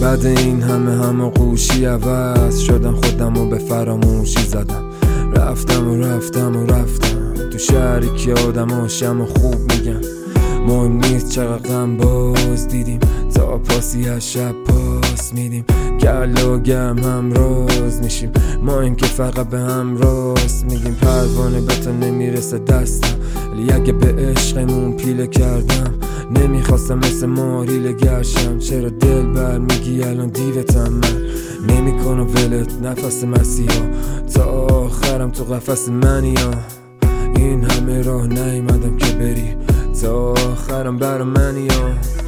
بعد این همه قوشی عوض شدم، خودمو به فراموشی زدم. رفتم تو شهری که آدماشم و خوب میگن. مهم نیست چقدر غم باز دیدیم، تا پاسی از شب پاس میدیم. گل و گم هم راز میشیم، ما این که فقط به هم راست میگیم. پروانه به تو نمیرسه دستم، ولی اگه به عشقمون پیله کردم نمیخواستم مثل ماریل گشم. چرا دل بر میگی الان دیوتم؟ من نمیکنم ولت نفس مسیحا، تا آخرم تو قفس منی ها. این همه راه نیومدم که بری، تا آخرم برا منی ها.